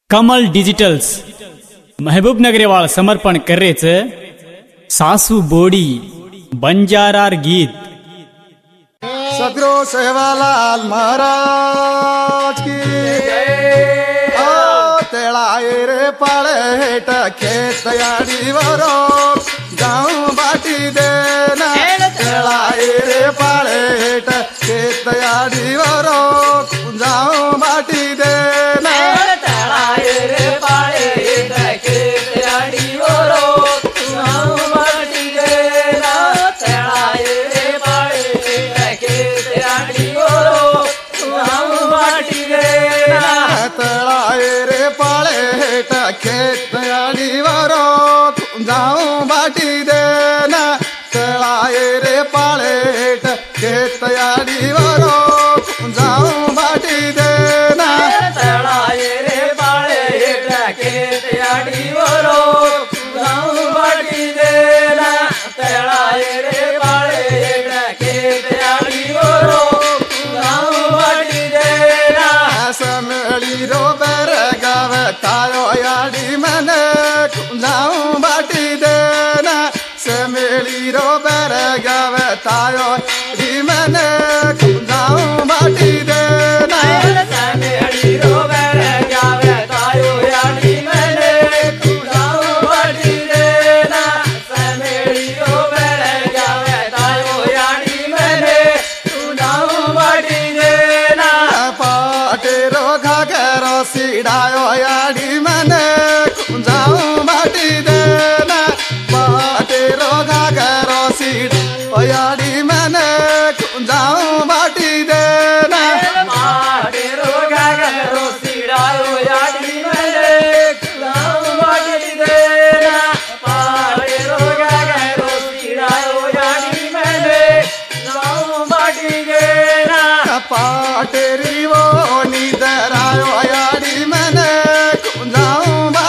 कमल digitals महबूब नगरेवाळ समर्पण करेच सासू बोडी बंजारार गीत। सदरो सेवालाल महाराज की तेळाए रे पाळेट खेत याडी वरो गाँव बाटी देना तेळाए रे पाळेट खेत याडी वरो गाँव बाटी देना तेळाए रे पाळेट खेत याडी वरो गाँव बाटी देना तेळाए रे पाळेट खेत याडी वरो गाँव बाटी देना तेळाए रे पाळेट खेत याडी वरो गाँव बाटी देना तेळाए रे पाळेट खेत याडी वरो गाँव बाटी देना तेळाए रे पाळेट खेत याडी वरो गाँव बाटी देना तेळाए रे पाळेट खेत याडी वरो गाँव बाटी देना समळी रो बर गाव तायो याडी मने गाँव बाटी देना समळी रो बर गाव तायो याडी मने गाँव बाटी देना समळी रो बर गाव तायो याडी मने गाँव बाटी देना समळी रो बर गाव तायो याडी मने गाँव बाटी देना पाटे रो घागरो सिडायो याडी मने गाँव बाटी देना पाटे रो घागरो सिडायो याडी मने गाँव बाटी देना पाटे रो घागरो सिडायो याडी मने गाँव बाटी देना पाटे रो घागरो सिडायो याडी मने गाँव बाटी देना पाटे री वो निदरायो याडी मने गाँव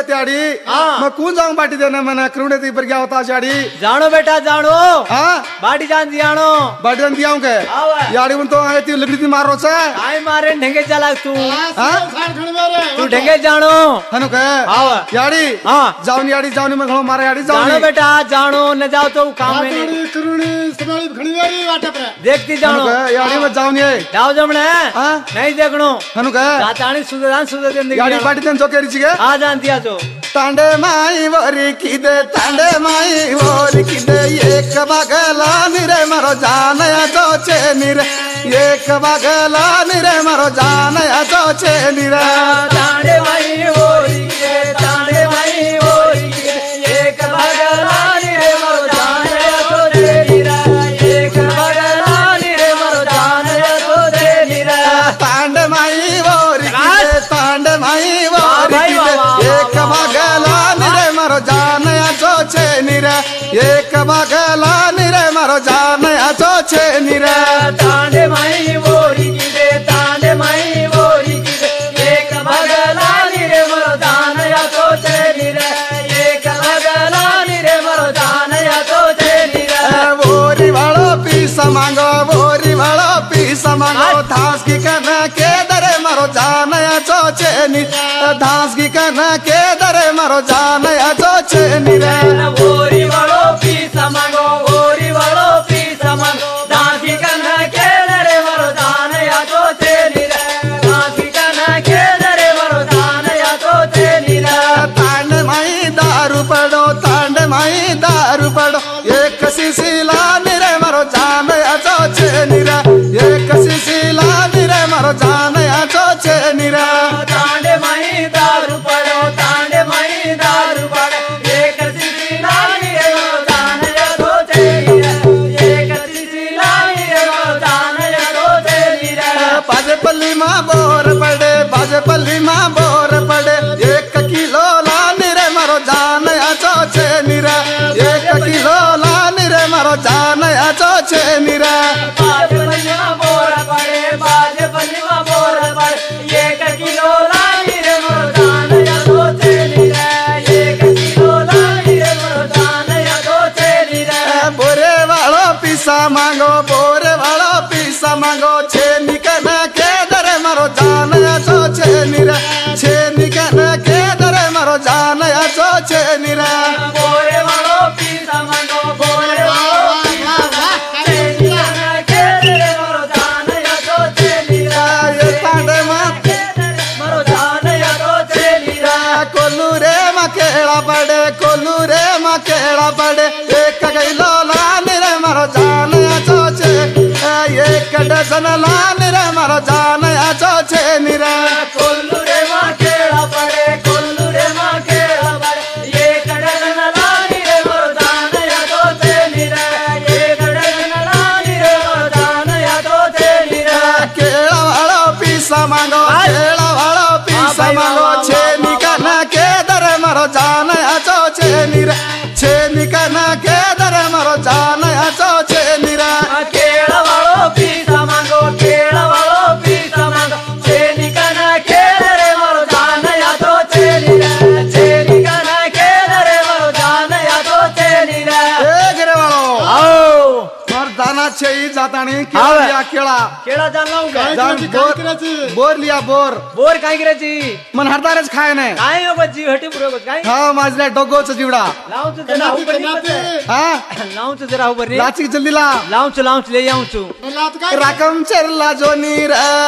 त्याड़ी मैं कौन जाऊं बाटी देने मैंने करुणे ती पर गया होता शाड़ी जानो बेटा जानो हां बाटी जान दियानो बाटी जान दियाऊं के याड़ी उन तो आए ती लकड़ी ती मारो से आई मारे ढंगे चला तू हां तू ढंगे जानो हनु के याड़ी हां जाऊं याड़ी जाऊं मैं घणो मारे याड़ी जाऊं जानो बेटा जानो न जाओ तो काम में करुणी समाली घणी वारी वाटे पर देखती जानो याड़ी मैं जाऊं ये जाओ जमने हां नहीं देखनो हनु के जातानी सुधान सुधर जिंदगी याड़ी बाटी देन जो केरी छिगे आ जानती आ जो तांडे माई वोरी किदे तांडे माई वोरी किदे एक बगला निरे मरो जान तो चेनी रे एक बगला निरे मरो जान तो चेनी रे तांडे माई वोरी किदे तांडे माई वोरी किदे एक बगला निरे मरो जान तो चेनी रे एक बगला निरे मरो जान तो चेनी रे तांडे माई वोरी किदे तांडे माई वोरी किदे एक बगला निरे मरो जान तो चेनी रे एक बगला निरे मरो जान तो चेनी रे तांडे माई वोरी किदे तांडे माई वोरी किदे एक बगला निरे मरो जान तो चेनी रे एक बगला निरे मरो जान तो चेनी रे वोरी वालो पीसा मांगो वोरी वालो पीसा मांगो धास की करना के दरे मरो जान तो चेनी धास की करना के दरे मरो जान तो चेनी रे वोरी वालो पीसा मांगो वोरी वालो पीसा मांगो धासी करना के दरे मरो जान तो चेनी रे धासी करना के दरे मरो जान तो चेनी रे तांड माई दारू पड़ो एक सिसिला निरे मरो जान तो चेनी रे एक सिसिला निरे मरो जान तो चेनी रे तांडे माई दारू पड़ो तांडे माई दारू पड़ो एक सिसिला निरे मरो जान तो चेनी रे एक सिसिला निरे मरो जान तो चेनी रे बाजेपल्ली माँ बोर पड़े एक किलो लानी रे मरो जान तो चेनी रे एक किलो लानी रे मरो जान तो चेनी रे बाजेपल्लीमा बोर पड़े बाजेपल्लीमा बोर पड़े एक किलो लानी रे मरो जान तो चेनी रे एक किलो लानी रे मरो जान तो चेनी रे बोरे वालो पीसा मांगो छेनी कना के दरे मरो जान तो चेनी रे छेनी कना के दरे मरो जान तो चेनी रे बोरे वालो पीसा मांगो बोरे वालो पीसा मांगो चेनी कना के दरे मरो जान तो चेनी रे ये तांडे माँ मरो जान तो चेनी रे कोल्लू रे मकेड़ा पड़े एक किलो लानी रे मरो जान तो चेनी एक डजन लानी रे मरो जान तो चेनी रे कोल्लू रे माँ केड़ा पड़े कोल्लू रे माँ केड़ा पड़े एक डजन लानी रे मरो जान तो चेनी रे एक डजन लानी रे मरो जान तो चेनी रे केला वालो पीसा मांगो छेनी कना के दरे मरो जान तो चेनी रे छेनी कना के दरे मरो जान तो चेनी रे केड़ा वालो पीसा मांगो केड़ा वालो पीसा मांगो चेनी कना के रे मरो जान तो चेनी रे चेनी कना के रे मरो जान तो चेनी रे ए गिरे वालो आओ और दाना छई जातानी आवे। केला जान लाऊंगा जान बोर लिया बोर काय करायची मन हरदारच खाय नाही काय हो बच्ची हटी पुरो काय हा माझल्या डोगोच जीवडा लाऊंच जरा हो बरी हा लाऊंच जरा हो बरी लाची जल्दी ला लाऊंच ले आऊंच राकम चेरला जो नीर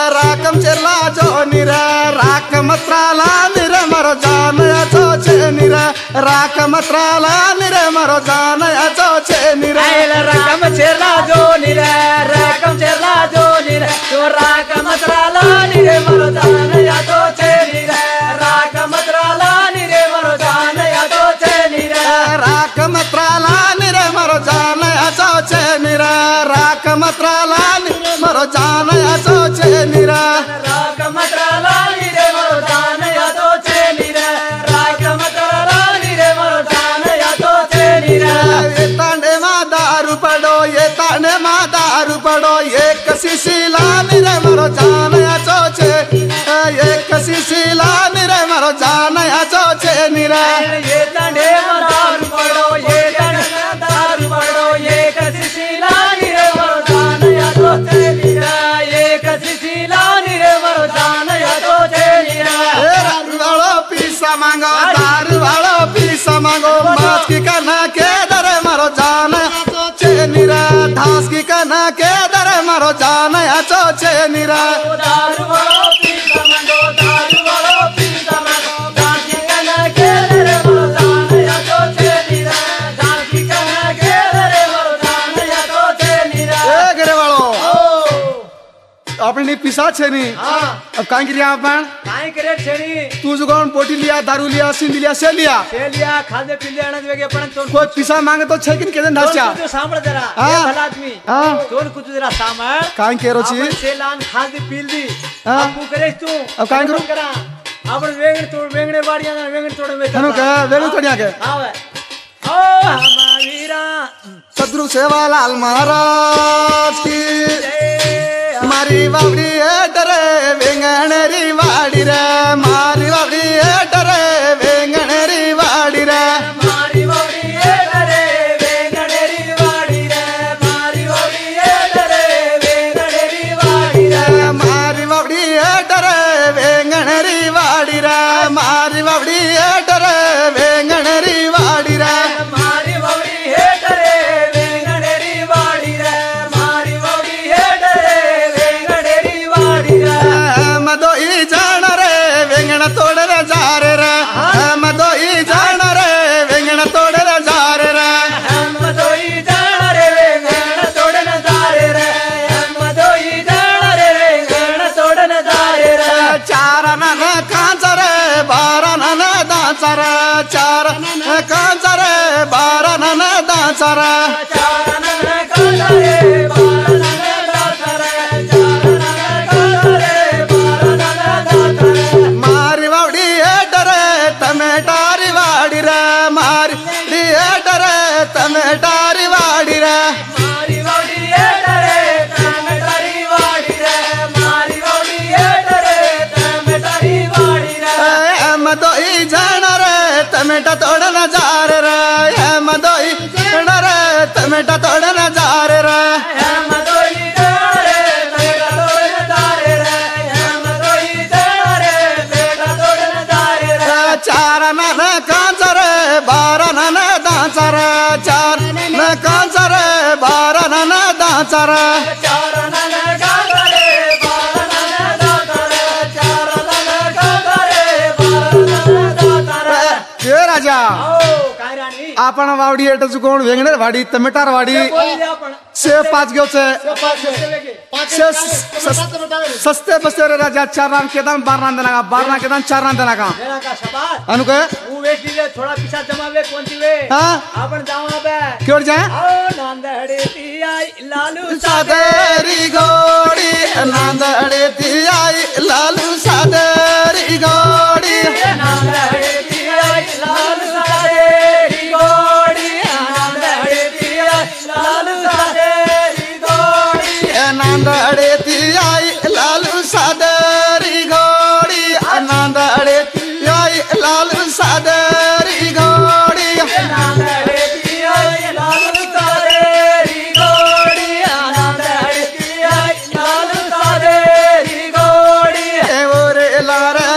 राक मत्राला निर मरो जान तो चेनी रे राक मत्राला निर मरो जान तो चेनी रे रकम चेरला जो निरे रकम चेरला जो निरे तो राकम मत्राला निरे मरो जान तो चेनी रे राकम मत्राला निरे मरो जान तो चेनी रे राक मत्राला निर मरो जान तो चेनी रे राक मत्राला निर मरो जान तो चेनी रे राकम मत्राला निरे मरो जान तो चेनी रे राकम मत्राला निरे मरो जान तो चेनी रे ये तांडे मा दारू पड़ो एक सिसिला निरे मरो जान तो चेनी एक सिसिला निरे मरो जान तो चेनी निरा ये तंडे दारू पड़ो ये तंडे दारू पड़ो ये कसिला निरे मरो जान या तो तेरा ये कसिला निरे मरो जान या तो तेरा दारू वालो पीसा मांगो दारू वालो पीसा मांगो माच की कना के दर मरो जान चे निरा धास की कना के दर मरो जान या चे निरा दारू वालो पीसा मांगो दारू वालो पीसा मांगो दान की कना के रे मरो जान या तो तेरा दान की कना के रे मरो जान या तो तेरा ए गरे वालो अपनी पिसा छे नी अब काहे किया अपन काय करे छेनी तू जुगान पोटी लिया दारू लिया सिंध लिया से लिया खादे पीले अनज वेगे पण तो कोई पिसा मांगे तो छे किन के दिन ढाचा तो सांभळ जरा हाँ। ये भला आदमी हाँ। तोन कुछ जरा सांभळ काहे केरो छी आपण सेलान खादे पील दी हाँ। आपू करेस तू अब काय करू? करा आपण वेगण तोड वेगणे बाडिया ना वेगण तोड में हनु का वेगण तोडिया के आवे ओ हमावीरा सदगुरु सेवालाल महाराज की मारी बावड़ी डरे वेंगणरी वाड़ी रे मारी बावड़ी डरे वेंगणरी वाड़ी रे मारी बावड़ी डरे वेगणेरी वाड़ी रे मारी बावड़ी डरे वेगणेरी वाड़ी रे मारी बावड़ी डरे वेंगणरी वाड़ी रे मारी बावड़ी डरे वेंगणरी वाड़ी रे मारी बावड़ी डरे वेगणेरी वाड़ी रे मारी बावड़ी डरे वेगणेरी वाड़ी रे मदोई जान रे वेंगण तोड़ रे जा रे मदोई जान रे वेंगण तोड़ रे जा रे हम दोई जान रे वेगण तोड़न दारे रे हम दोई जान रे वेगण तोड़न दारे रे चार नन कांचर बारा नन दांचर चार कांचर बारा नन दांचर चारणन कांदरे बारणन दातरे चारणन कांदरे बारणन दातरे मारी बावड़ी डरे टमेटारी वाड़ी रे मारी डरे टमेटारी वाड़ी रे मारी बावड़ी डरे टमेटारी वाड़ी रे मारी बावड़ी डरे टमेटारी वाड़ी रे मदोई जान रे टमेटा तोड़न जा रे मदोई जान रे टमेटा तोड़न जा रे हम दोई डरे बेटा तोड़न दारे रे हम दोई डरे बेटा तोड़न दारे रे चार नन कांचर बारा नन दांचर चार न कांचर बारा नन दांचर चारणन कांदरे बारणन दातरे चारणन कांदरे बारणन दातरे ये राजा ओ काय राणी आपण वावडी एट चुकोण वेंगणर वाडी टमेटार वाडी बोलली आपण से पाच घेवचे सस्ते बसते रे राजा चार नाम के दाम बार नाम देना बार नाम के दाम चार नाम देना का मेरा का शबाश अनु के वो वेच लीजिए थोड़ा पीछा जमावे कोणती वे हाँ आपण जावा बे क्यों जाए ओ नांदड़ी आई लालू सादेरी गोड़ी नांदड़े आई लालू सादेरी गोड़ी नांदड़ी आई लालू सादेरी गोड़ी नांदड़ी आई लालू सादेरी गोड़ी नांदड़े आई लालू सादेरी गोड़ी नांदड़े आई लालू सादेरी गोड़ी नांदड़ी आई लालू सादेरी गोड़ी नांदड़ी आई लालू सादेरी गोड़ी ओरे लारे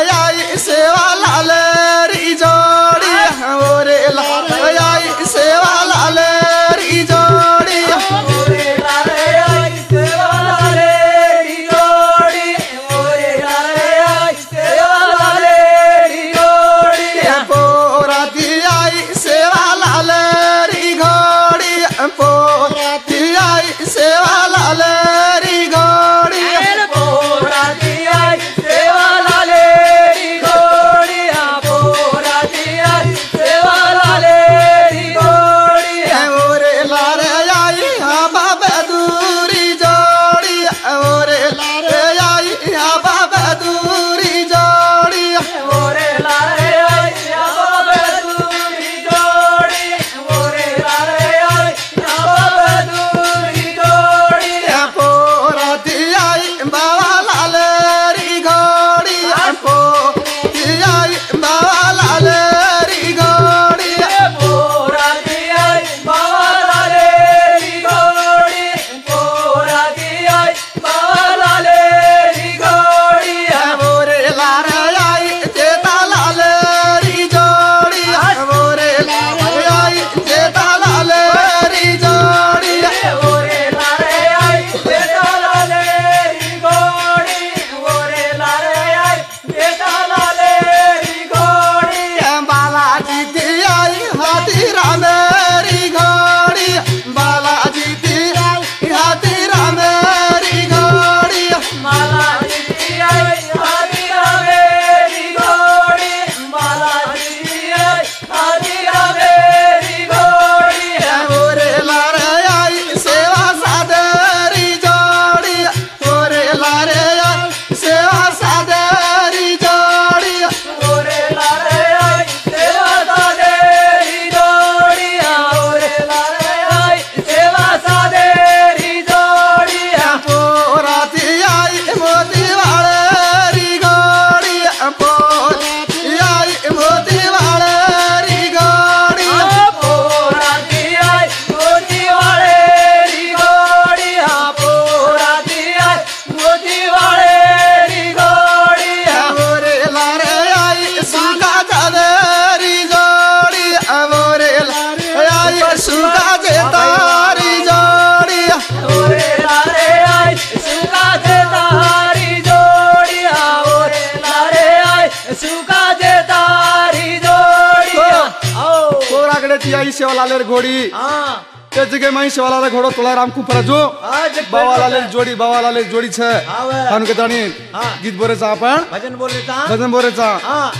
सुका जे तारी जोड़िया तो रागडे ती आई शेवालाले घोडी हाँ ते जगे माई शेवालाले घोडो तोला रामकु परजो बावालाले जोडी छ खानु के तानी गीत बोरेचा आपण भजन बोलेचा भजन बोरेचा हाँ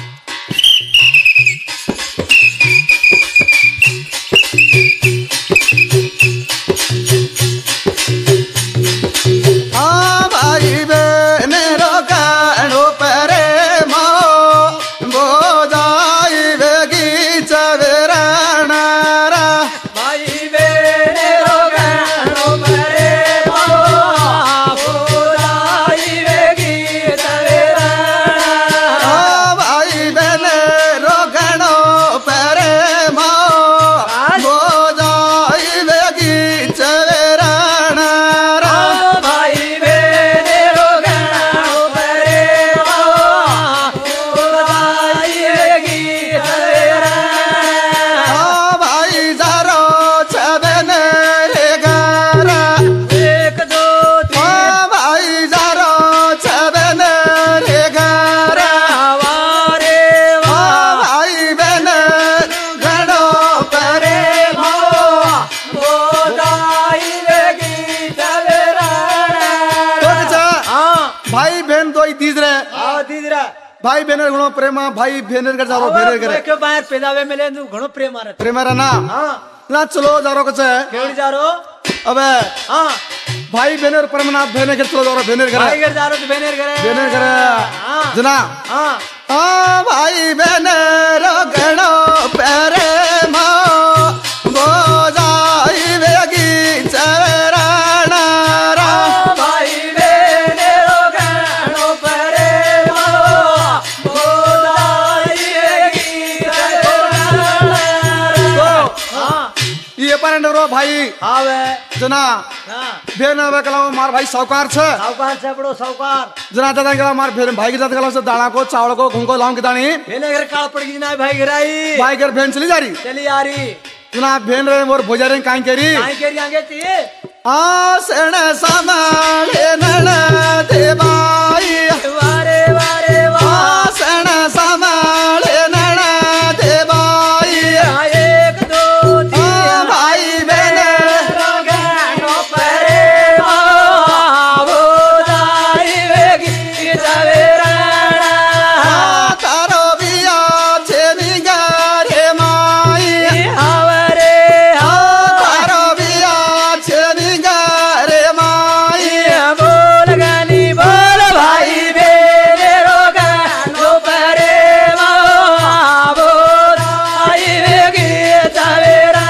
भाई बहने रो काणो परे मो बोजाई बेगी चवेराना रा भाई बेने रोगनो परे बोलाई वेगी तवेरा भाई बहने रो काणो परे मो बोजाई बेगी चवेराना रा भाई बेने रोगनो परे बोलाई वेगी तवेरा भाई जारो छबने रे गारा एक दो भाई जारो छबने रे गारा वारे भाई बहने घड़ो परे बोलाई वेगी तवेरा हाँ भाई बहन तो तीज रे हाँ दीदरा भाई बहन घणो प्रेम भाई बहन कर जारो भेरे करे के बाहर पेदावे मिले तू घणो प्रेम आरे प्रेम रे ना हाँ ना चलो जारो कचे केवड़ी जारो अबे हाँ भाई बहन प्रेम ना बहन कर चलो जारो बहन करे भाई घर जारो तो बेनेर करे बहन करे हाँ जना हाँ भाई बहन रो घणो परे मो बोजाई वेगी चवेराना रा भाई बेने रोगनो परे बोलाई वेगी हाँ ये परंड रो भाई आवे जना हाँ बहन अबे कलाओ मार भाई सावकार छ सावकार से बड़ो सावकार जना दादा कला मार बहन भाई के जात कला से दाना को चावल को घुंको लाऊं के दानी बेने घर काल पड़ गई ना भाई गिराई भाई घर बहन चली जा रही चली आ रही जना बहन रे मोर भोजारे काई करी काई केरी आगे थी आसण समाले नण देवाई वारे वारे वाह आसण समाले नण देवाई एक दो तीन भाई बहन रोगनो परे बोलाई वेगी तवेरा तारो बिया छेनी गारे माई हवरे तारो बिया छेनी गारे माई बोल गानी बोल भाई बेरे रोगनो परे बोलाई वेगी तवेरा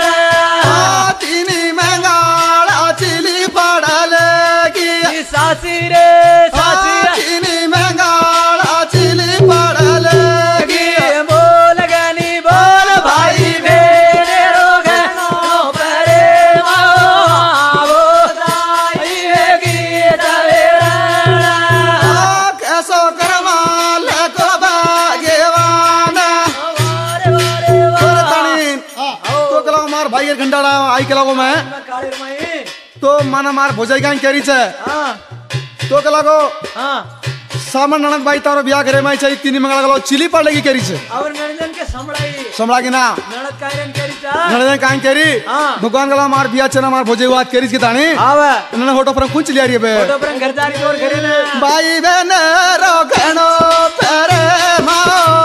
तिनी मंगाळा चिली पडलेगी सासी रे सासी तिनी मंगाळा चिली पडलेगी बोल गानी बोल भाई बेरे रोगनो परे बोलाई वेगी तवेरा कैसो करमाल को भाग्यवान वारे वारे तणी तो कला मार भाई घंटाड़ा आई कला को मैं काले माई तो माना मार भोजाई काई करी छे हाँ तो कला को हाँ सामन ननद भाई तारो बिया करे माई चाहिए तीन मंगला गलो चिली पड़ेगी करी छे और नंदन के समड़ाई समझा कि ना ननद कायरन करी चा ननद काई करी हाँ। भगवान गला मार बिया चना मार भोजे बात करी के तानी आवे नन होटो पर कुछ लिया रे बे तो पर घर जारी जोर करे ना भाई बहन रो घणो परे मो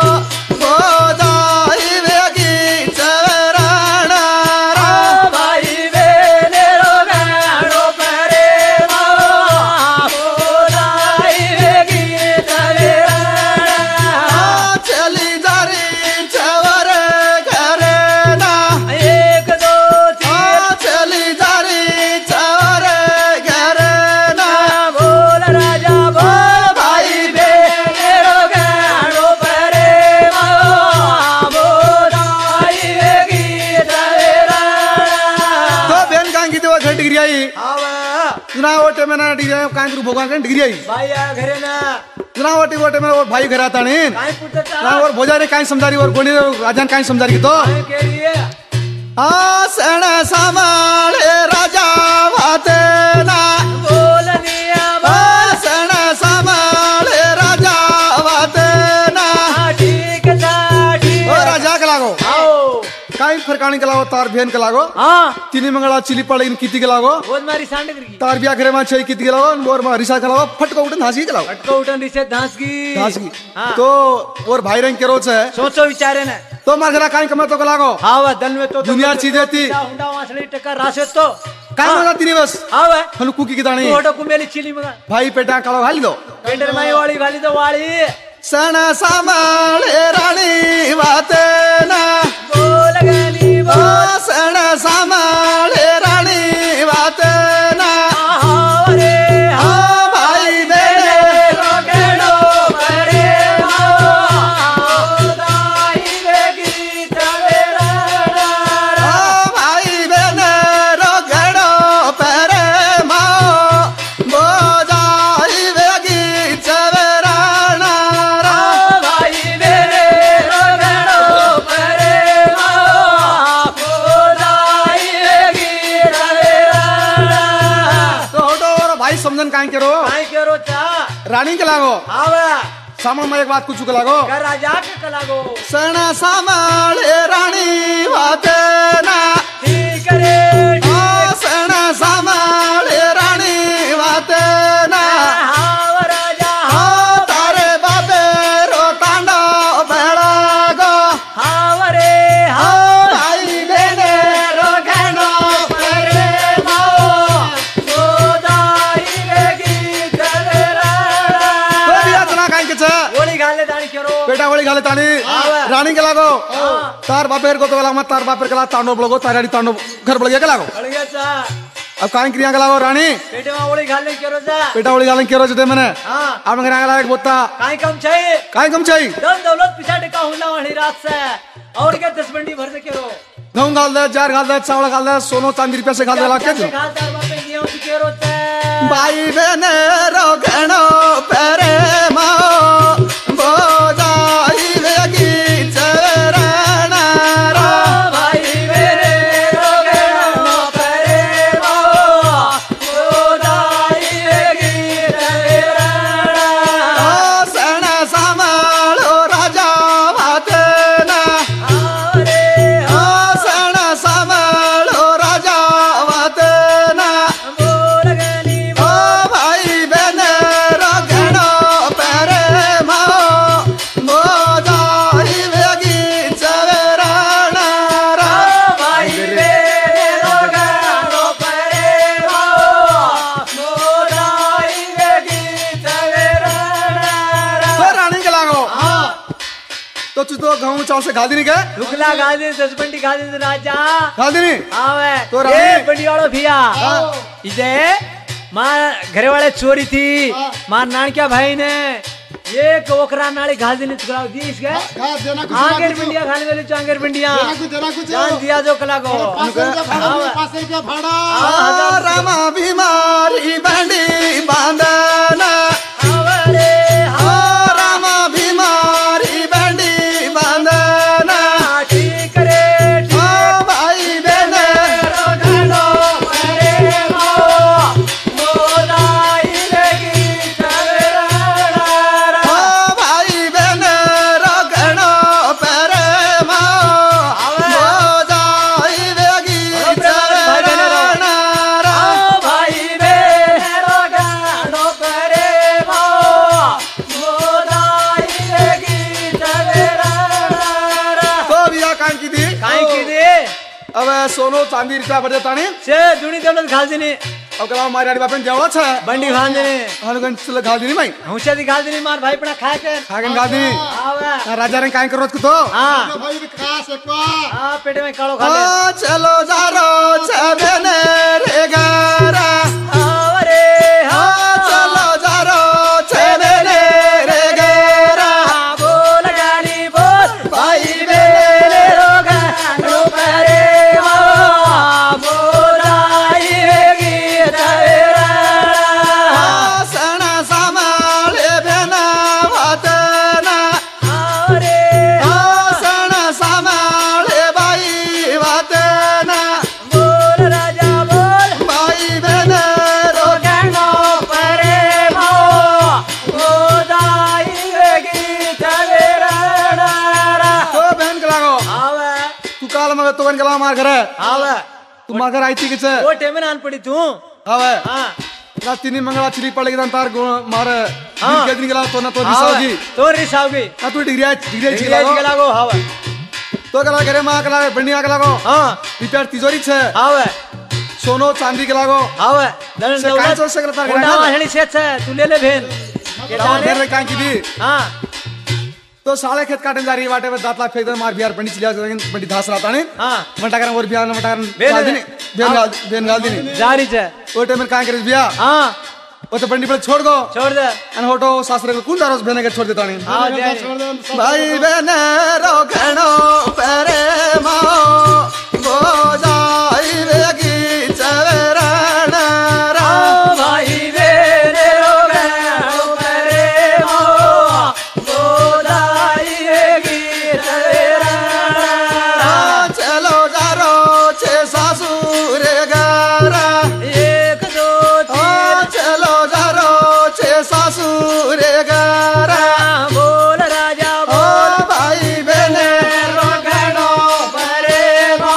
बोजाई वेगी चवेराना रा भाई बेने रोगनो परे बोलाई वेगी तवेरा चली जारी चवर घरे ना एक दो तीन चली जारी चवर घरे ना बोल राजा बोल भाई बेने रोगनो परे बोलाई वेगी तवेरा तो बहन काई की तो घट गिरी आई आवे जना ओटे में ना डिग्री काई करू भगवान का डिग्री आई भाई आ घरे ना जना ओटे में और भाई घर आता नहीं काई पूछता ना और भोजारे काई समझारी और गोणी राजन काई समझारी तो काई के लिए आसण समाले राजा वाते ना बोल दिया आसण समाले राजा वाते फरकाणी के लागो तार भेन के लागो हाँ तिनी मंगला चिली पड़े इन किती के लागो बोध मारी सांड की तार बिया घरे मा छई किती के लागो और मा रिसा के लागो फटको उठन धासी के लागो फटको उठन रिसे धांस की धासी तो और भाई रंग के रोज है सोचो विचारे ने तो मार घरा काई कमा तो के लागो हाँ वह दल में तो दुनिया चीज देती हुंडा वासली टक्कर रासे तो काई मंगा तिनी बस हाँ वह हनु कुकी की दाणी फोटो कुमेली चिली मगा भाई पेटा कालो घाली दो पेंडर माई वाली गाली तो वाली सण सामाळे राणी वाते ना बोल गली ओ सण सामाळे राणी वाते ना रे ओ भाई बेने रोगेडो परे दाई रे गीत वेरा ओ भाई बेने रोगड़ो परे माओ बोजाई वेगी चवेराना भाई मेरे रोगेडो परे दाई रे गीत वेरा तो डोर भाई समझन काई करो काय करो चा रानी के लागो आवा सामने में एक बात कुछ के लागो कर राजा के कलागो सण सामाळे राणी वाते ना ठीक रे ओ सण सामाळे राणी वाते ना हाव राजा ओ तारे बाबे रो तांडो बेड़ा गो हाव रे ओ भाई बेने रोगेडो परे दाई रे गीत वेरा तो बिया तना काई के छ ओली गाले दाणी करो बेटा ओली गाले तानी आवे। रानी के लागो तार बापेर को तो लागो मत तार बापेर के ला तांडो बलगो ताराडी तांडो घर बलगे के लागो बढ़ गया चा अब काई क्रिया के लागो रानी पेटे में ओली गाले करो चा बेटा ओली गाले केरो जते मने हाँ अब ngरा गला एक बोता काई कम चाहिए काई कम चाहिए धन दौलत पिछाड़े का हुंडा वाली रात से और क्या 10 बंडी भर से करो घऊं गाल दे जार गाल दे चावल गाल दे सोनो चांदी रुपया से गाल दे लाके दो खालदार बापे गेहूं की करो चा भाई बेने रोगणो पेरे माओ बोजाई वेगी चराना रा भाई मेरे रोगेडो परे दाई रे गीत वेरा ओ सण सामाळो राजा वाते ना रे ओ सण सामाळो राजा वाते ना बोल गली ओ भाई बेने रोगणो पेरे माओ बोजाई वेगी चराना रा भाई मेरे रोगेडो परे दाई रे गीत वेरा तो रानी के लागो तो तू तो गाँव चाव से खा दी नहीं क्या रुकला गादी 10 बंडी गादी राजा खा दी नहीं आवे तो रानी- ए बंडी वालों भैया इसे मां घरे वाले चोरी थी मां नानक्या भाई ने एक ओकरा नाली घाल देने तुकराव दी इसके गा देना कुछ आंगेर बिंडिया खाने वाले चांगेर बिंडिया देना कुछ जान दिया जो कला को 5 रुपया भाड़ा आ, रामा बीमारी बंडी बांधना आवरे ओ रामा बीमारी बंडी बांधना ठीक रे ओ भाई बेने रोगड़ो परे मोदाई रे गीत वेरा ओ भाई बेने रोगणो पेरे माओ बोजाई वेगी चराना रा भाई मेरे रोगड़ो परे मोदाई रे गीत वेरा तो बिया कान की दी काई की दे अब सोनो चांदी रुपया बढ़े तानी से दुनी दौलत घाल देनी अब कला मारी आड़ी बापन देवला छ बंडी घाल देनी हनुगन से घाल दी नहीं भाई हुंशा दी घाल देनी मार भाई पड़ा खा के खागन घाल दी आवे राजा ने काई करो तो हां भाई विकास एकवा हां पेट में कालो खा ले ओ चलो जारो छबेने रे गारा आवरे ओ चलो जारो छबेने रे गारा बोल गाली बोल भाई मेरे रोगड़ो परे मोदाई रे गीत वेरा ओ सण सामाळे बेना वातना आवरे ओ सण सामाळे बाई वातना बोल राजा बोल भाई बेने मग तो गेला मार घर हाव तू मार घर आयती किच वो टेमे नान पड़ी तू हाव हां ना तिनी मंगळा चिली पडले तार मार हाँ। दिन गेला तो ना तो दिसावगी तो रिसावगी ना तू डिग्री गेला गो हाव तो गेला घरे मा गेला बंडी मा गेला गो हां पिपर तिजोरी छे हाव सोनो चांदी गेला गो हाव दन से काय चो सगळं तार उंडा वाहणी शेत तू ले भेन के जाने घर काय किदी हां तो साले खेत काटन जारी वाटे में दातला फेक दे मार बिहार पंडित चिलिया पंडित धास राता ने हां मटा कर और बिहार मटा बेन कर बेन गाल दिनी जारी छे ओ टाइम में काय करे बिया हां ओ तो पंडित पर छोड़ दो छोड़ दे अन होटो सासरे को कुंदा रोज बेने के छोड़ देता नहीं हां दे भाई बहन रो घणो परे मा बोजाई वेगी चवरण रा भाई वेरे रो गणो परे मो बोदाई वेगी तेरा चलो जारो छे सासुर गारा एक दो चलो जारो छे सासुर गारा बोल राजा ओ भाई बहने रो गणो परे मो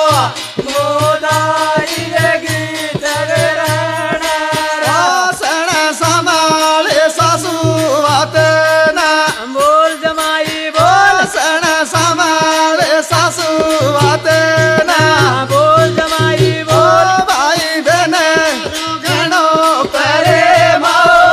बोदाई वेगी तेरा सण समाळे सासू वातना बोल जमाई बोल सण समाळे सासू वातना बोल जमाई ओ बोल भाई बहने घणो परे मो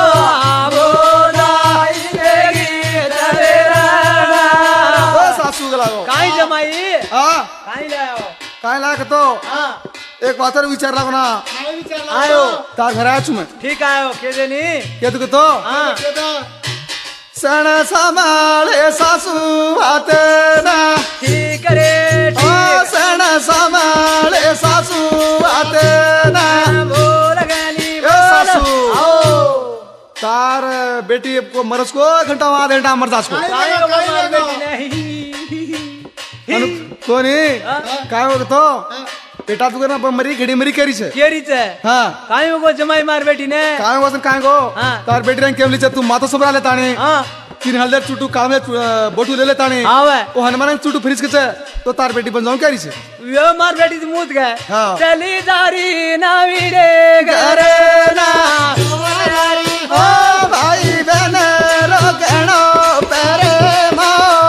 बोदाई वेगी तेरा ओ सासू लागो काय जमाई हा काय लायो काय लागतो हां एक बातर विचार लागो ना आयो तार घर आया मैं ठीक आयो के देनी के तुक तो हां सण समाळे सासू वातना ठीक रे ओ सण समाळे सासू वातना बोल गनी ए बोल सासू। आओ तार बेटी को मरस को घंटा आधा घंटा मर जास को काय को मार बेटी नहीं कोणी काय होत तो बेटा तुका ना मरी घडी मरी करी छे केरीच है हा काय को जमाई मार बेटी ने काय वसन काय गो हाँ। तार बेटी रंग केमली छे तू मातो सोबरा ले ताणे हां तीन हलदर चुटू कामे बोटू ले ले ताणे आवे ओ हनुमान चुटू फ्रिज के छे तो तार बेटी बन जाऊं करी छे यो मार बेटी तो मूत गए हाँ। चली जारी नावी रे घर ना ओ भाई बहन रो घणो परे मो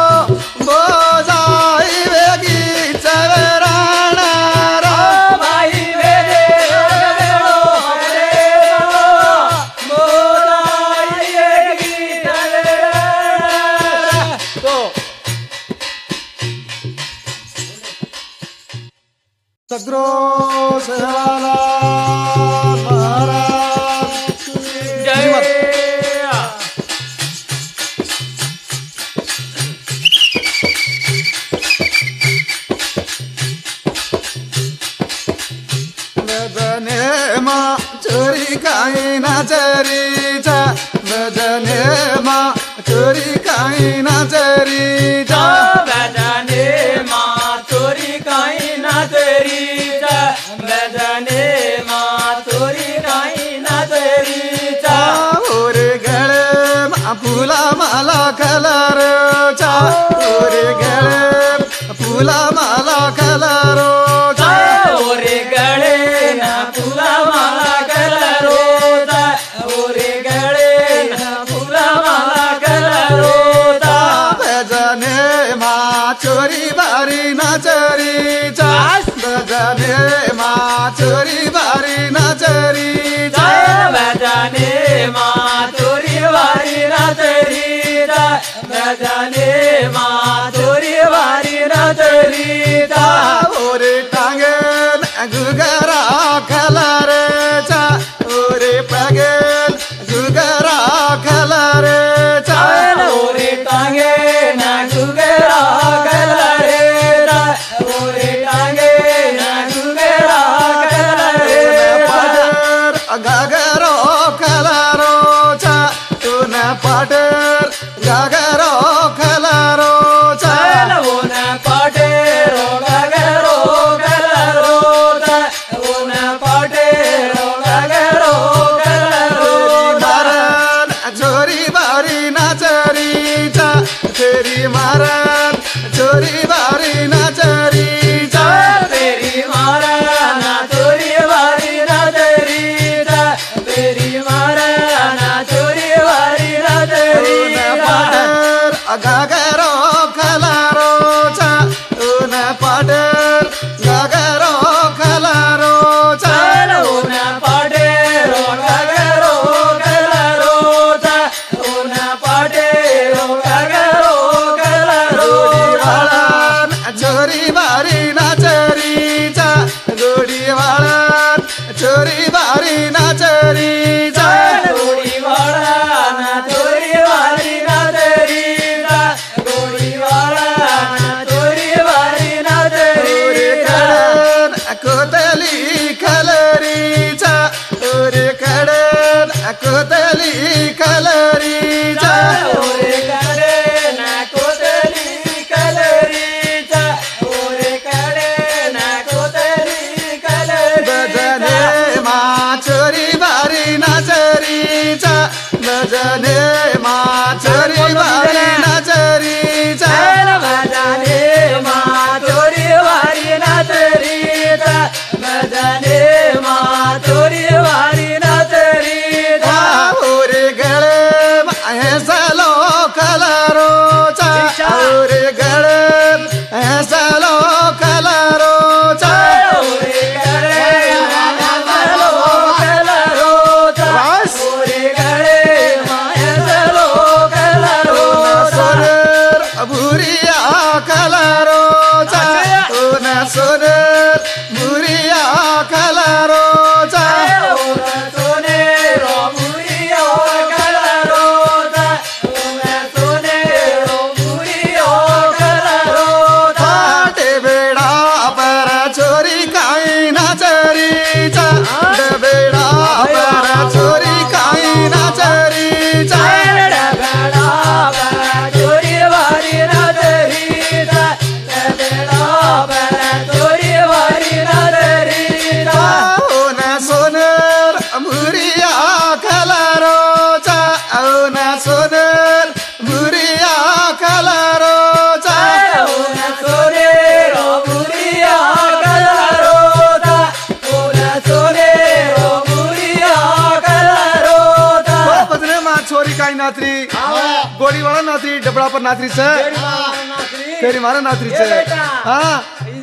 बोजाई वेगी चवरण रो भाई वेरे गणो परे मो बोदाई वेगी तेरा तो सद्रो सेवाला महाराज जय भजने मा चोरी काही ना चरीचा भजने मा चोरी काही ना चरीचा बजने माँ तोरी काई ना तेरी बजने माँ तोरी काई ना तेरी ओरे गळे मा फुला माला कलर चा ओरे गळे फुला माला कलर चा ओरे गळे ना फुला माला कलरो ओरे गळे ना फुला माला कलरो भजने मा चोरी बारी ना चरीचा भजने मा चोरी बारी ना चरीचा बजने माँ तोरी वारी ना तेरी बजने माँ तोरी वारी ना तेरी ओरे टांगे गुगरा कलर चा ओरे पगेल गुगरा कलर चा ओरे टांगे ना गुगरा कलरे ओरे टांगे ना गुगरा कलरे पाटर गागरो कलरो चा तूने पाटर गागरो कलरो चा पाटे रो गगरो वाली नात्री गोली वाला नात्री डबड़ा पर नात्री से तेरी मारा नात्री से हाँ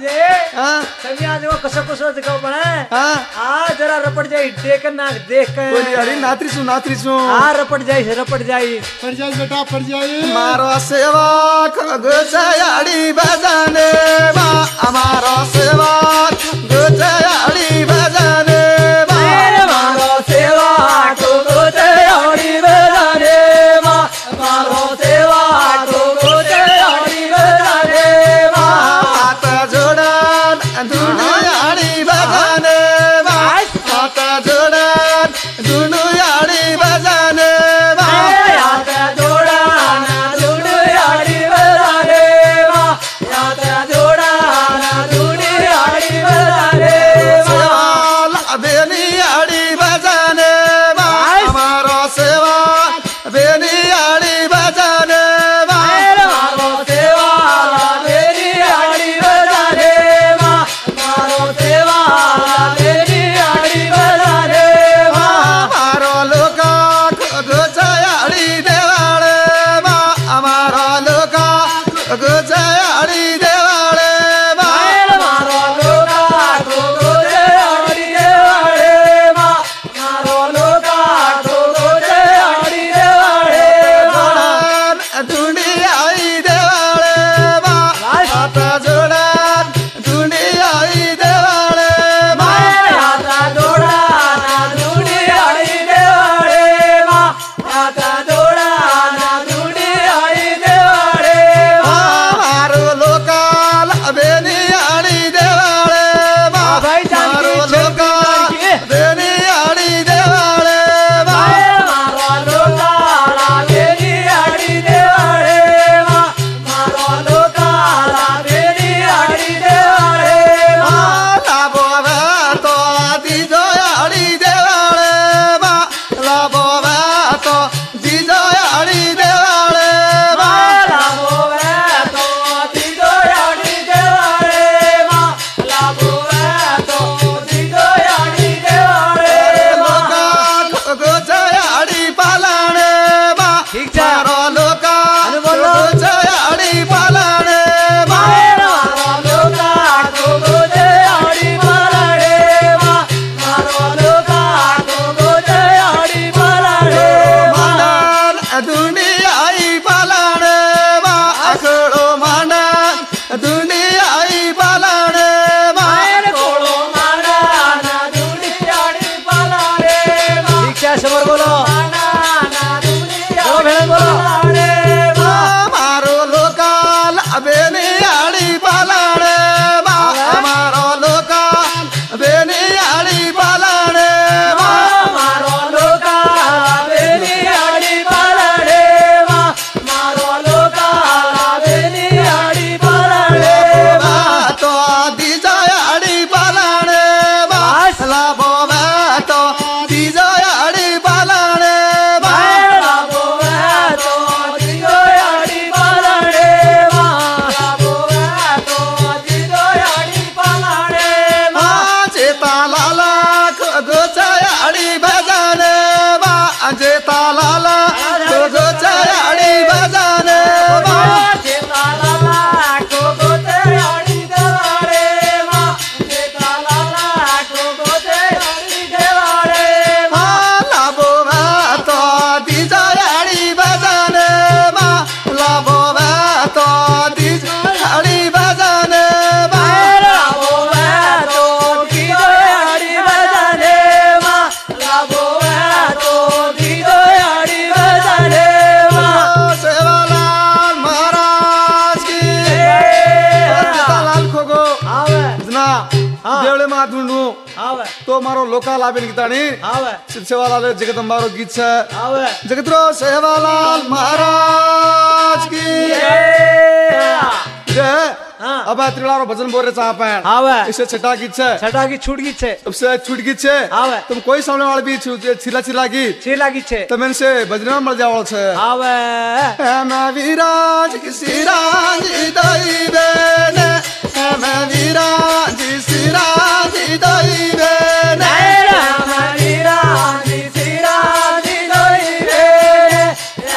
कसं कसं बना हाँ आ जरा रपट जाई देख ना देख गोली वाली नात्री सु हाँ रपट जाई पड़ जाए बेटा पड़ जाए मारो सेवा गुजयाड़ी बजाने बा हमारो सेवा गुजयाड़ी बजाने बा मारो सेवा को गोजयाड़ी बजाने मा मारो सेवा को गोजयाड़ी बजाने मा हाथ जोड़न दुनियाड़ी बजाने बा हाथ जोड़न दुनियाड़ी बजाने बा याद जोड़ा ना दुनियाड़ी बजाने मा याद जोड़ा ना दुनियाड़ी बजाने मा सेवा बेनियाड़ी बजाने बा हमारो सेवा बेनियाड़ी बजाने बा मारो सेवा मेरी आड़ी बजाने मा मारो सेवा मेरी आड़ी बजाने मा हमारो लोका गुजयाड़ी देवाळे बा हमारो लोका गुजयाड़ी देवाळे बा मारो लोका को गोजयाड़ी देवाळे मा मारो लोका को गोजयाड़ी देवाळे मा दुनियाई देवाळे बा हात जोडन दुनियाई देवाळे बा आता जोडा ना दुनियाड़ी देवाळे मा आता जोडा ना दुनियाड़ी देवाळे मा मारो लोकाला बेनियाडी देवाळे बा भाई जानकी मारो छे लोका जानकी. बेनियाडी देवाळे बा मारो लोकाला मेरी आड़ी देवाळे मा मारो लोकाला मेरी आड़ी देवाळे मा लाभो तो दिजयाडी देवाळे बा लाभो तो दिजयाडी देवाळे बा लाभो तो तिजो आड़ी देवाळे मा लाभो तो तिजो आड़ी देवाळे मा लोका गुजयाडी पालाणे बा ठीक छे. मारो लोका अरे बोलो. गुजयाडी पालाणे बा मारो लोका को गोजयाड़ी पालाणे मा मारो लोका को गोजयाड़ी पालाणे मा मांडन दुनियाई पालाणे बा आखडो मांडन दुनियाई पालाणे बा कोळो माना ना दुनियाड़ी पालाणे मा ठीक समोर बोलो माना ना दुनियाड़ी पालाणे मा मारो लोकाला बेनियाडी पालाणे बा मारो लोकाला बेनियाडी पालाणे बा मारो लोका बेनी आड़ी पालाणे मा मारो लोका बेनी आड़ी पालाणे मा तो दिजयाडी पालाणे बा लाभो तो दिजयाडी पालाणे बा लाभो तो तिजो आड़ी पालाणे मा लाभो तो तिजो आड़ी पालाणे मा जेता लाला गुजयाडी बजाने बा जेता लाला गुजयाडी बजाने बा जेता लाला को गोजयाड़ी देवाळे मा जेता लाला को गोजयाड़ी देवाळे मा लाभो तो दिजयाडी बजाने बा लाभो तो दिजयाडी बजाने बा लाभो तो तिजो आड़ी बजाने मा लाभो तो तिजो आड़ी बजाने मा सेवालाल महाराज की लाल खोगो आवे ना देवळे मा ढूंढू आवे तो मारो लोकाल आबेन गीतानी आवे सेवालाल जगदंबारो गीत छे आवे जगतरो सेवालाल महाराज की जय हाँ। अब त्रिलारो भजन बोल रहे चाहपें आवे इसे छठा गीत छे छठा की छूट गई छे सबसे छूट गीत छे आवे तुम कोई सामने वाले भी छिला छिला गीत छे लागी छे तो मैंने से भजन में मर जाओ छे आवे मैं विराज सिराज दई बेने मैं विराज सिराज दई बेने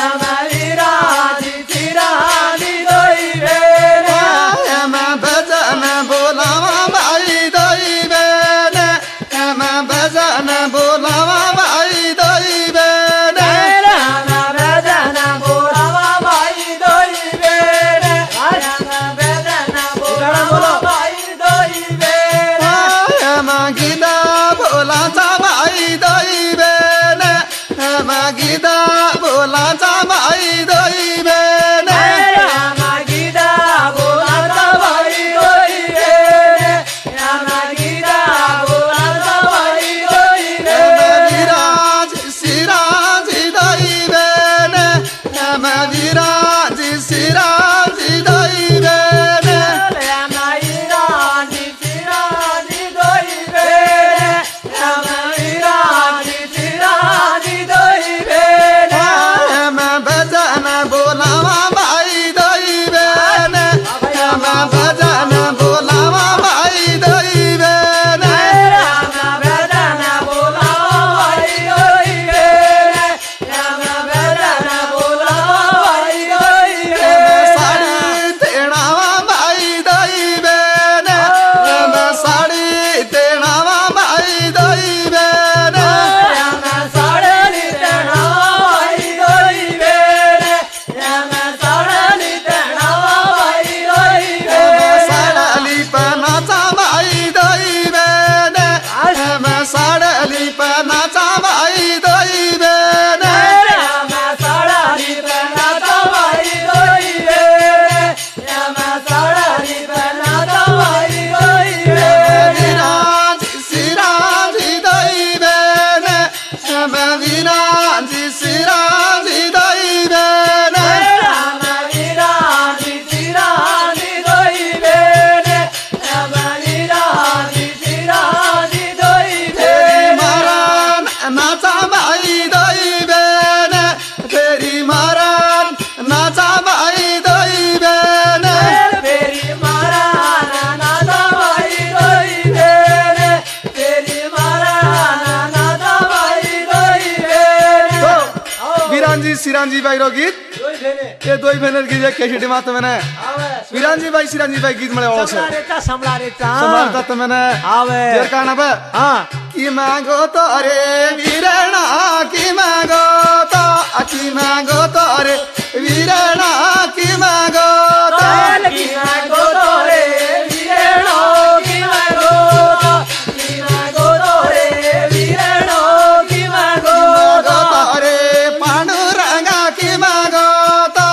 वीरान जी भाई रो गीत ये दो ही बहनर गीत एक कैसी डिमांड तो मैंने वीरान जी भाई गीत मले और से संभालता तो मैंने जेर का ना बे की मांगो तो अरे वीरणा की मांगो तो अरे वीरणा की मांगो तो की मांगो तो रे वीरणा की मांगो तो की मांगो तो रे वीरणा की मांगो तो अरे पांडुरंगा की मांगो तो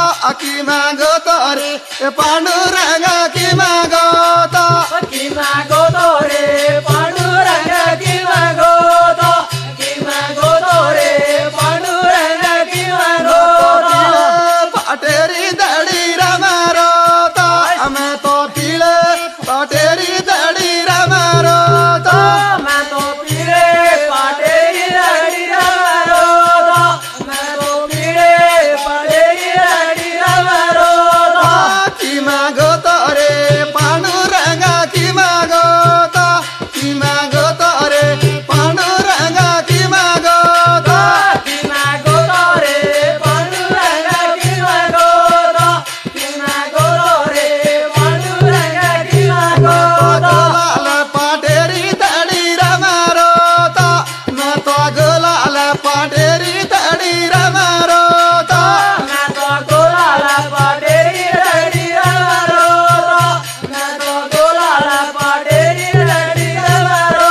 अरे पांडुरंगा की मांगो तो की मांगो तो रे पांडुरंगा की मांगो तो की मांगो तो रे पांडुरंगा की मांगो तो पाटेरी दड़ी रमारो तो मैं तो पीले पाटेरी दड़ी रमारो तो मैं तो पीले पाटेरी दड़ी रमारो तो मैं तो पीले पाटेरी दड़ी रमारो तो की मांगो तो अरे पांडुरंगा की मांगो तो की मांगो तो अरे पांडुरंगा की मांगो तो की मांगो तो रे पांडुरंगा की मांगो तो की मांगो तो रे पांडुरंगा की मांगो तो लाल पाटेरी दड़ी रमारो तो मैं तो गुलाल पाटेरी दड़ी रमारो तो मैं तो गोलाला पाटेरी दड़ी रमारो तो मैं तो गोलाला पाटेरी दड़ी रमारो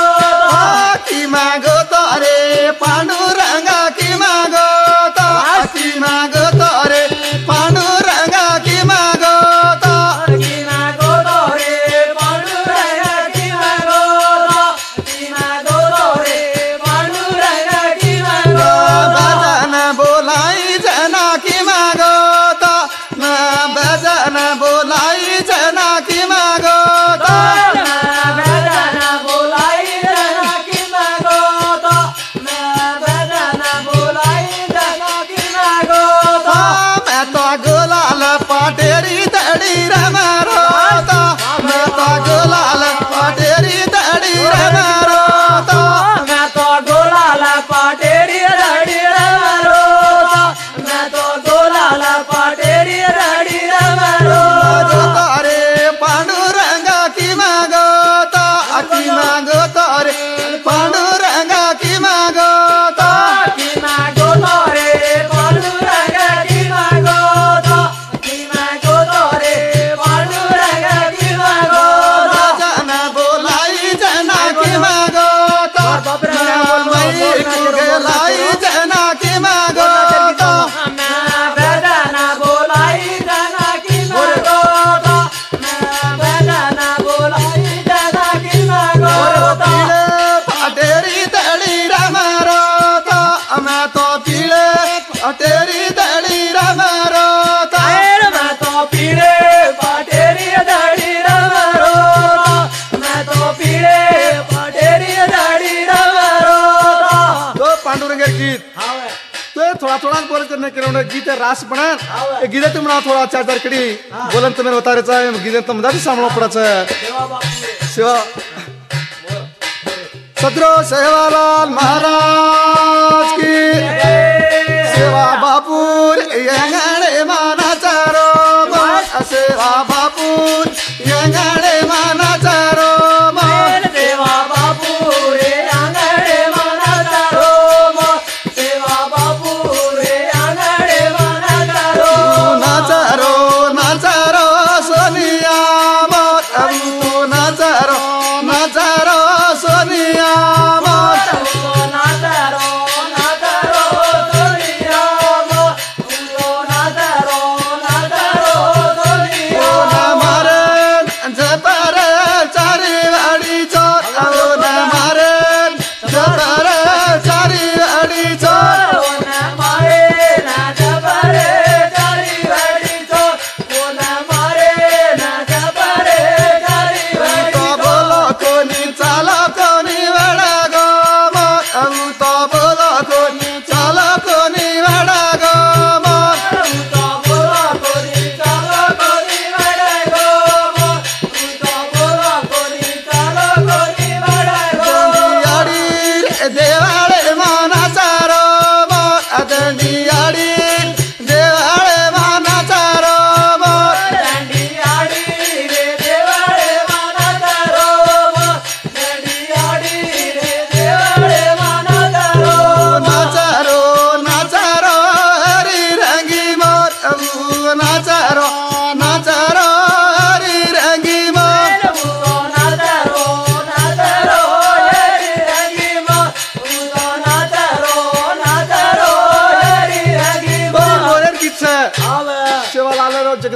तो की मांगो तो अरे पांडुरंगा की मांगो तो की मांगो तो अरे पांडुरंगा की मांगो तो की मांगो तो रे पांडुरंगा की मांगो तो की मांगो तो रे पांडुरंगा की मांगो भजन बोलाई जना की मांगो तो मैं भजन बोलाई जना की मांगो तो मैं भजना बोलाई जना की मांगो तो मैं भजना बोलाई जना की मांगो तो मैं तो गुलाल पाटेरी दड़ी रमारो तो मैं तो गुलाल पाटेरी दड़ी रमारो तो मैं तो गोलाला पाटेरी दड़ी रमारो तो मैं तो गोलाला पाटेरी दड़ी रमारो मांगो तो अरे पांडुरंगा की मांगो तो की मांगो तो अरे पांडुरंगा की मांगो तो की मांगो तो रे पांडुरंगा की मांगो तो की मांगो तो रे पांडुरंगा की मांगो तो भजन बोलाई जना की मांगो तो मई गलाई जना की मांगो तो मैं भजना बोलाई जना की मांगो तो मैं भजना बोलाई जना की मांगो तो पीले पाटेरी दड़ी रमारो तो मैं तो पीले पाटेरी दड़ी रमारो तो मैं तो पीड़े पाटेरी दड़ी रमारो तो मैं तो पीड़े पाटेरी दड़ी रमारो तो पांडुरंगा गीत तो थोड़ा थोड़ा बोल करने के लिए गीत रास बना ये गीत तुम ना थोड़ा चार चार कड़ी बोलन तो मैंने बता रहे चाहे गीत तो मजा भी सामना पड़ा चाहे सेवा सदरो सेवालाल महाराज की सेवा बापुर यंगड़े माना चारो सेवा बापुर यंगड़े माना चारो सेवा बापू रे आंगड़े माना तारो सेवा बापू रे आंगड़े माना तारो नाचारो सोनिया मोत अबू नाचारो सोनिया मोत ना तारो सोनिया मो ना तारो सोनिया मारे जब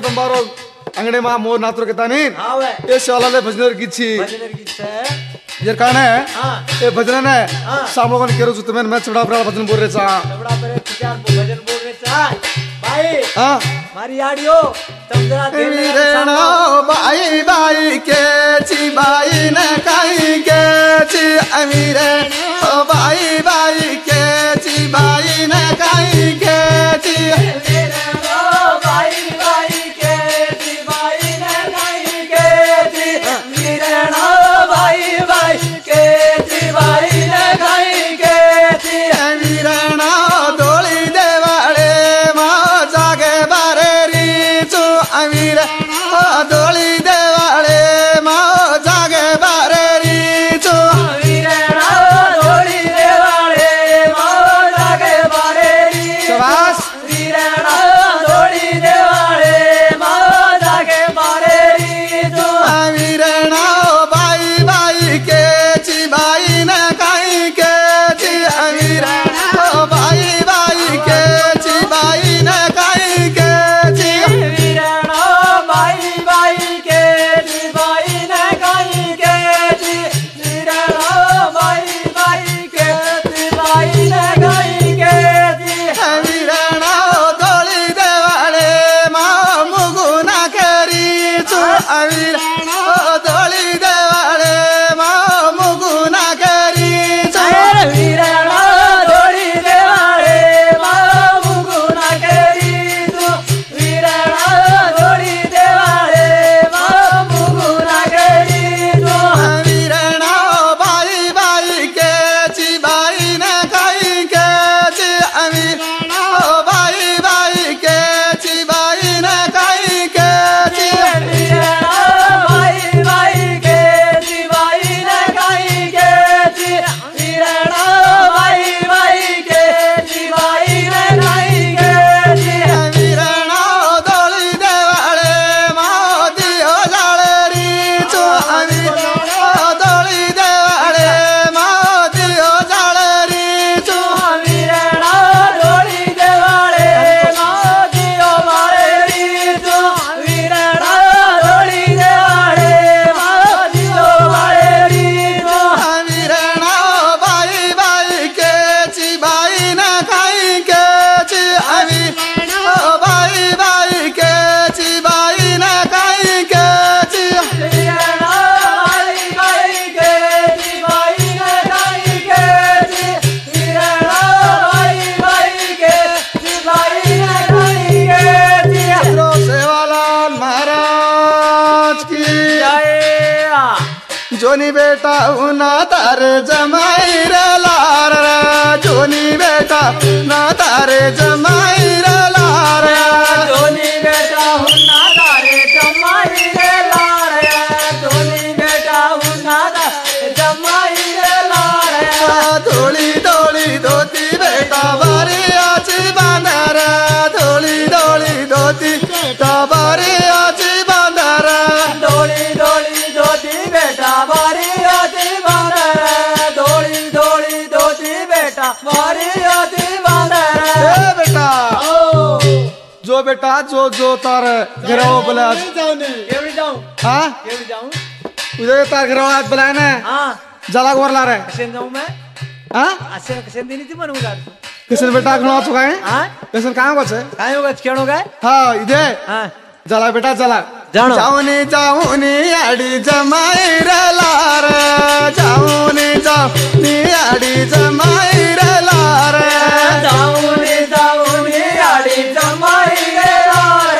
बंबारो अंगड़े मा मोर नात्रो के तानी हाँ वे ये शालाले भजनर गिच्छी भजनर गीत है ये काने हाँ ये भजन है हाँ। सामलोगन केरो जुत मैं चबड़ा बड़ा भजन बोल रहे चा बड़ा बड़े विचार भजन बोल रहे चा भाई हां मारी आडियो तुम जरा वीरेणो बाई बाई के ची बाई न काई के ची अमीरे ओ बाई बाई के ची बाई न काई के ची जोनी बेटा उना तार जमाई रे लार जोनी बेटा ना तारे जमाई रे लार जोनी बेटा उना तारे जमाई रे लार जोनी बेटा उना तारे जमाई रे लार धोली धोली धोती बेटा बारी आची बांधर धोली धोली धोती बेटा बारी आची बांधर धोली धोली धोती बेटा बारी आची बांधर धोली धोली धोती बेटा बारी आची बांधर बेटा जो बेटा जो जो तार घराव बोला केवड़ी जाऊं हाँ केवड़ी जाऊं उदय तार घराव आज बोला ना हाँ जला गोरला रे कसे जाऊं मैं हाँ असे कसे देनी थी बनूंगा किसन बेटा घराव चुका है हाँ किसन कहाँ बचे काय होगा क्या होगा हाँ इधे हाँ जला बेटा जला जानो जाऊनी आड़ी जमाई रे लार जाऊनी आड़ी जमाई रे लार जाऊनी आड़ी जमाई रे लार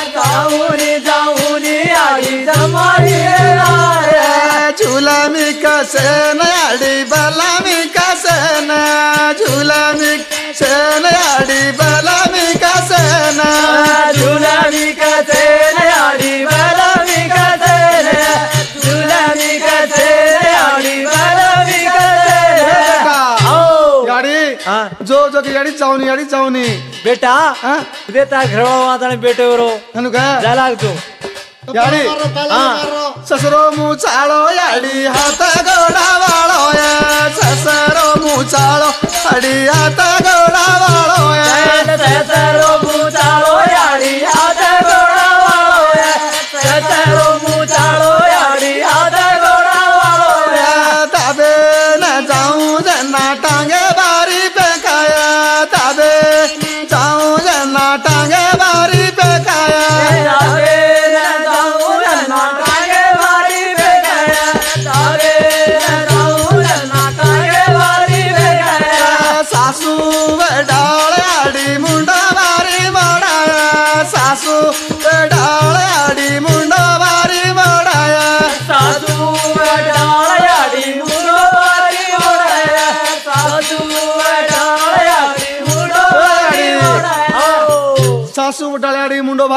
जाऊनी आड़ी जमाई रे लार झूला मी कसेन आड़ी बला मी कसेन झूला मी कसेन आड़ी बला मी कसेन झूला मी कसेन आड़ी बला मी कसेन झूला मी कसेन आड़ी बला मी कसेन याड़ी जो जो की याड़ी जाऊनी बेटा हाँ बेटा घरवा वाताने बेटे वरो हनु का जालाग तो याड़ी ससरो मुचालो याड़ी हाथ गोड़ा वालो या ससरो मुचालो याड़ी हाथ गोड़ा वालो या ससरो मुचालो याड़ी हाथ गोड़ा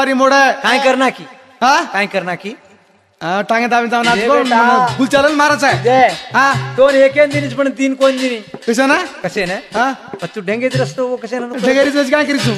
वारी मोड़ा काय करना की हाँ काय करना की टांगे दाबी जाऊन आज दे कोण बेटा. गुल चालन मारायचं आहे दे हा दोन एक दिनीच पण तीन कोण दिनी कसं ना कसे ना हा पण तू ढेंगेत रस्तो वो कसे ना ढेगरीच काय करीसू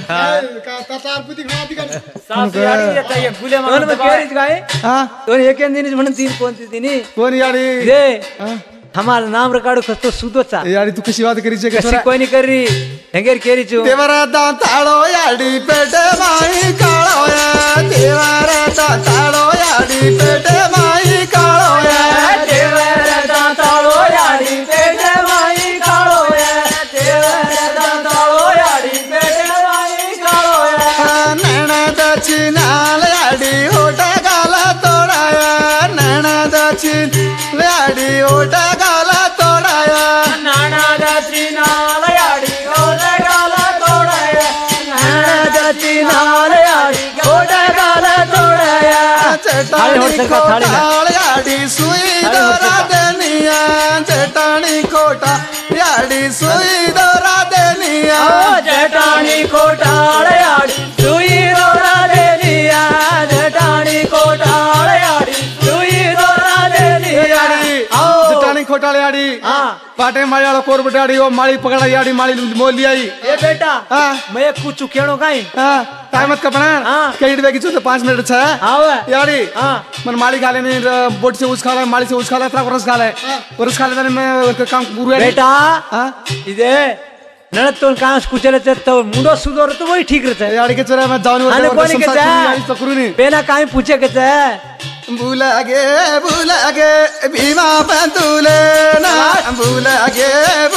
केरीच काय हा दोन एक दिनीच म्हणून तीन कोणती दिनी कोण याडी दे हमारा नाम रकाडू खस्तो सुदोचा याडी तू कशी वाद करीचे कशी कोणी करी ढेंगेर केरीचू देवरा दाताळो याडी पेटे माई काळो या देवरा दाताळो याडी पेटे माई काळो या देवरा दाताळो याडी पेटे माई काळो या देवरा दाताळो याडी पेटे माई काळो या नणदाची नाल याडी होटा गाला तोडाया नणदाची याडी होटा गाला तोडाया नानादाची नाल याडी गोटा गाला तोडाया नानादाची नाल याडी गोटा गाला तोडाया चटाणी खोटाळ याडी सुई दोरा देनिया चटाणी खोटा याडी सुई दोरा देनिया जटाणी कोटाळ याडी सुई दोरा देनिया जटाणी कोटाळ याडी सुई दोरा देनिया चटाणी खोटाळ याडी पाटे माळी कोरबट याडी ओ माळी पकड़ा याडी माळी मोली आई ए बेटा हाँ मैं कुछ खेणो काई टाइम मत कपड़ा हाँ. कई बेगी तो 5 मिनट छा आवे याडी हाँ. मन माळी खाले ने बोट से उस खाला माळी से उस खाला रस खाले रस खाले तने मैं काम पूरा बेटा हाँ इदे नणत तो कांस कुचले तो मुंडो सुधोर तो वही ठीक रहता याडी के चरा मैं जाऊन आने कोनी के जा तकरुनी बेना काई पूछे के जा भूला गे भीमा पंतुले ना भूला गे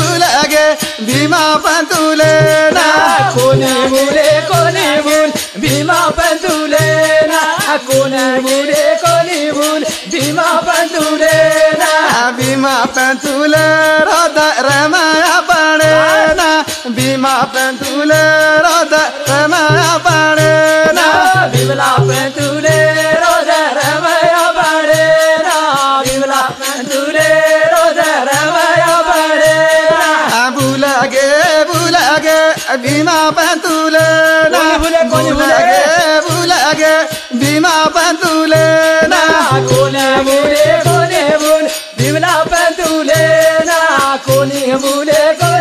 भीमा पंतुले ना कोने मुले भीमा पंतुले ना कोने मुले भीमा पंतुले ना भीमा पंतुले राधा रमाया पाणे ना भीमा पंतुले राधा रमाया पाणे ना बिमला पंतुले रोजा रमया बड़े ना बिमला पंतुले रोजा रमया बड़े ना भूला गे भीमा पंतुले ना भूला गे भीमा पंतुले ना कोने मुले बिमला पंतुले ना कोने मुले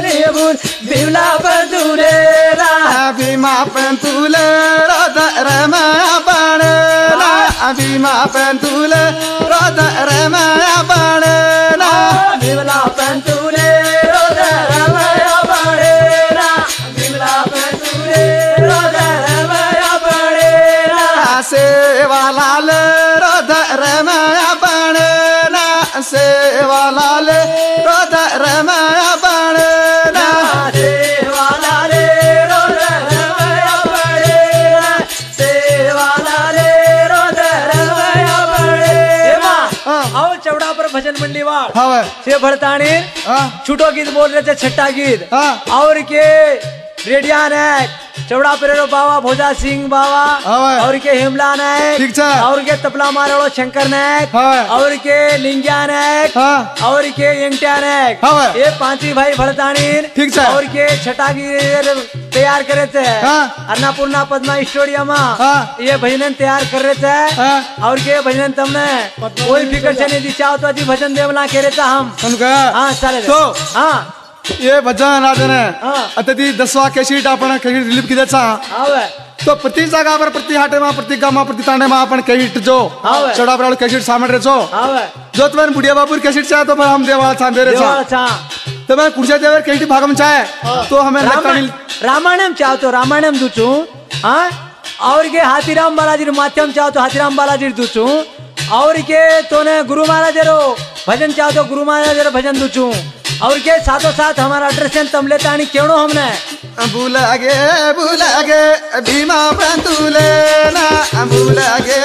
बिमला पंतुले ना भीमा पंतुले राधा रमाया पाणे ना भीमा पंतुले राधा रमाया पाणे ना बिमला पंतुले रोजा रमया बड़े ना बिमला पंतुले रोजा रमया बड़े ना सेवा लाल राधा रमाया पाणे ना सेवा लाल राधा रमाया पाणे ना सेवाला रे रोजा रमया बड़े ना सेवाला रे रोजा रमया बड़े मां आओ चौड़ा पर भजन मंडली वाल हाँ से भरतानी हाँ छूटो गीत बोल रहे थे छट्टा गीत हाँ और के रेडिया नायक चौड़ा पेरो बाबा भोजा सिंह बाबा हाँ। और के हिमला नायक ठीक छै। और के तबला मारो शंकर नायक हाँ। और के लिंगिया नायक हाँ। और के यंगटिया नायक हाँ। ये पांची भाई भड़तानी ठीक छै। और के छठा गीत तैयार करे थे हाँ। अन्नपूर्णा पद्मा स्टूडियो में हाँ। ये भजन तैयार कर रहे थे हाँ। और के भजन तुमने कोई फिक्र से नहीं दी चाहो तो अजी भजन देवला कह रहे थे हम उनका हाँ चाले तो हाँ ये भजन राजन हाँ। आता ती 10वा कॅशीट आपण कॅशीट रिलीज केल्याचा आवे तो प्रति जागावर प्रति हाटेमा प्रति गामा प्रति तांडेमा आपण कॅशीट जो हाँ। चढावर कॅशीट सामडरेचो आवे जो तुम्हारे बुढ़िया बाबूर कॅशीट चा तो फिर हम देवा चांदेरे चा देवाला चा तो मैं कुर्सिया देवर कॅशीट भागम चाहे तो हमें लगता नहीं रामायणम चाहो तो रामायणम दूचू हाँ और के हाथीराम बालाजी माध्यम चाहो तो हाथीराम बालाजी दूचू और के तोने गुरु महाराज भजन चाहो तो गुरु महाराज भजन दूचू और के साथों साथ हमारा ड्रेस तम लेता नहीं क्यों हमने भूला गे भीमा बंतुले ना भूला गे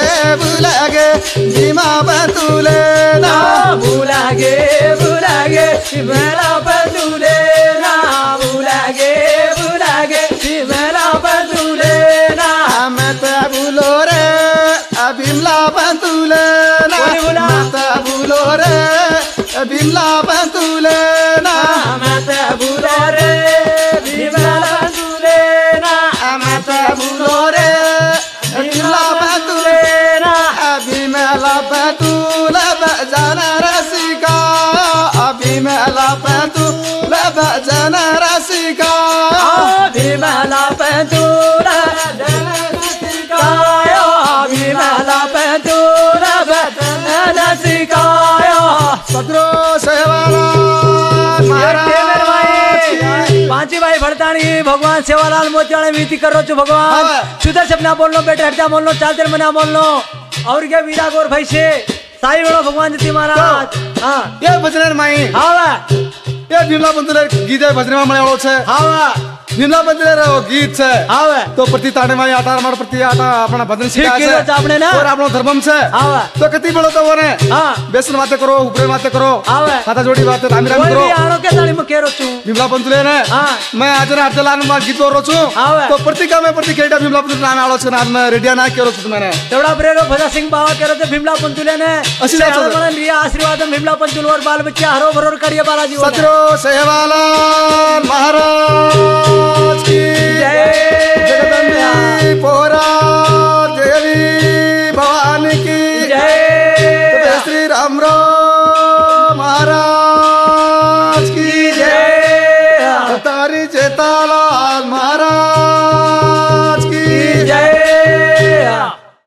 भीमा बंतुले ना भूला गे मेरा बंधुले ना भूला गे मेरा बंधुले ना मैं तो भूलो रे भीमला बंतुले ना कोनी बोला? मैं तो भूलो रे भीमला बंतुले ना मैं तो भूलो रे भीमला बंधुले ना मैं तो भूलो रे भीमला भीमला पंतूर सिखायो भीमला पंतूर सिखायो सदरो सेवालाल पांची भाई भड़तानी भगवान सेवालाल मोतियाने विनती कर रो छु भगवान सुधर से अपना बोलनो बेटे हटजा बोलनो चालते मना बोलनो और क्या वीरा गोर भाई से साई बड़ो भगवान जी महाराज हां ये भजन माई हां ये भीमला पंतुले गीत भजन में मळ्यो छे हां भीमला पंतुले गीत छे हां तो प्रति ताणे माई आटा मार प्रति आटा अपना भजन ठीक सिखाय कीधो आपने ना और आपनो धर्मम छे हां तो कति बळो तो वने हां बेसन बातें करो ऊपर बातें करो हां खाता जोड़ी बातें राम कोई करो भी आनो के ताणी में केरो छु भीमला पंतुले ने हां मैं आज ना हटलान मा गीत रो छु हां तो प्रतिका में प्रति केटा भीमला पंतुले नाम आलो छ नाम में रेडिया ना केरो छु मैंने तेवढा प्रेरो भजा सिंह बाबा केरो ते भीमला पंतुले ने अशी जातो मला लिया आशीर्वाद भीमला पंतुल और बाल बच्चे हरो भरोर करिए बालाजी सदरो सेवालाल महाराज की जय जगदम्बे पोरा देवी भवानी की जय श्री राम महाराज